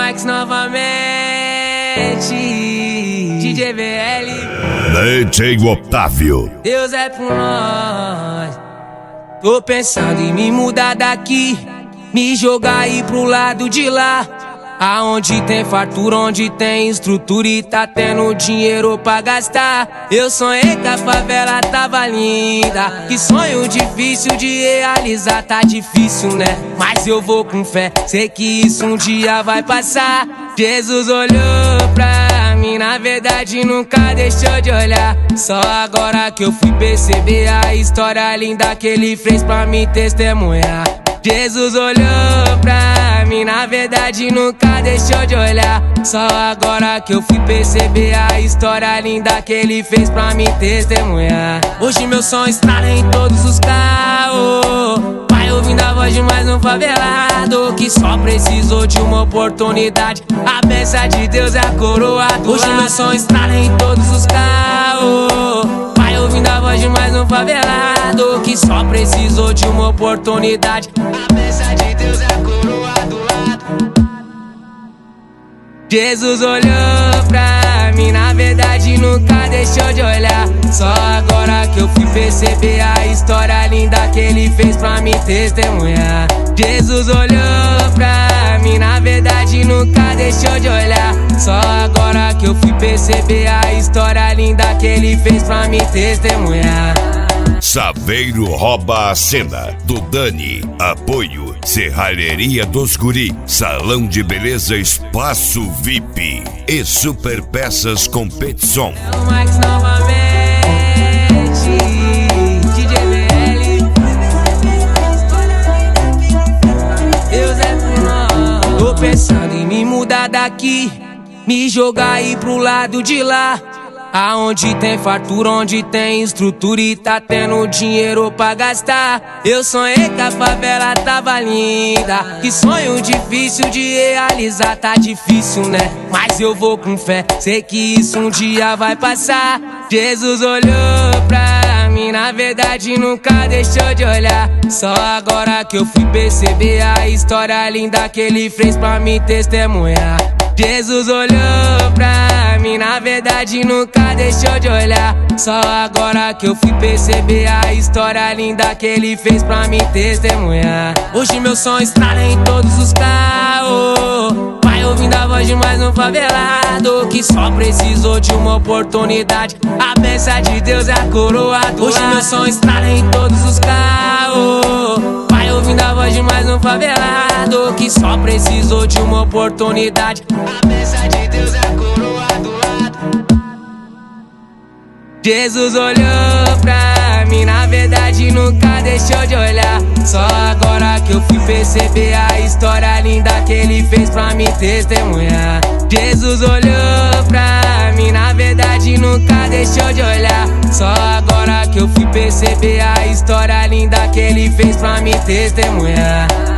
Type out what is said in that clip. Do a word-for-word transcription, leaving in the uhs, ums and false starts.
Max novamente, D J V L, D J Otávio. Deus é por nós. Tô pensando em me mudar daqui, me jogar aí pro lado de lá, aonde tem fartura, onde tem estrutura e tá tendo dinheiro pra gastar. Eu sonhei que a favela tava linda, que sonho difícil de realizar. Tá difícil, né? Mas eu vou com fé, sei que isso um dia vai passar. Jesus olhou pra mim, na verdade nunca deixou de olhar. Só agora que eu fui perceber a história linda que ele fez pra me testemunhar. Jesus olhou pra mim, na verdade nunca deixou de olhar. Só agora que eu fui perceber a história linda que ele fez pra me testemunhar. Hoje meu som estrala em todos os carros, vai ouvindo a voz de mais um favelado que só precisou de uma oportunidade. A bênção de Deus é a coroa do Hoje meu som estrala em todos os carros, vai ouvindo a voz de mais um favelado que só precisou de uma oportunidade. A bênção de Deus é a coroa do lado. Jesus olhou pra mim, na verdade nunca deixou de olhar. Só agora que eu fui perceber a história linda que ele fez pra me testemunhar. Jesus olhou pra mim, na verdade nunca deixou de olhar. Só agora que eu fui perceber a história linda que ele fez pra me testemunhar. Saveiro rouba a cena do Dani. Apoio Serralheria dos Guri, Salão de Beleza Espaço V I P e Super Peças Competição. É o Max novamente, D J V L, Deus é por nós. Tô pensando em me mudar daqui, me jogar aí pro lado de lá, aonde tem fartura, onde tem estrutura e tá tendo dinheiro pra gastar. Eu sonhei que a favela tava linda, que sonho difícil de realizar. Tá difícil, né? Mas eu vou com fé, sei que isso um dia vai passar. Jesus olhou pra mim, na verdade nunca deixou de olhar. Só agora que eu fui perceber a história linda que ele fez pra me testemunhar. Jesus olhou pra mim, na verdade nunca deixou de olhar. Só agora que eu fui perceber a história linda que ele fez pra me testemunhar. Hoje meu som estrala em todos os carros, vai ouvindo a voz de mais um favelado que só precisou de uma oportunidade. A bênção de Deus é a coroa do Hoje meu som estrala em todos os carros, vai ouvindo a voz de mais um favelado que só precisou de uma oportunidade. A bênção de Deus é a coroa do lado. Jesus olhou pra mim, na verdade nunca deixou de olhar. Só agora que eu fui perceber a história linda que ele fez pra me testemunhar. Jesus olhou pra mim, na verdade nunca deixou de olhar. Só agora que eu fui perceber a história linda que ele fez pra me testemunhar.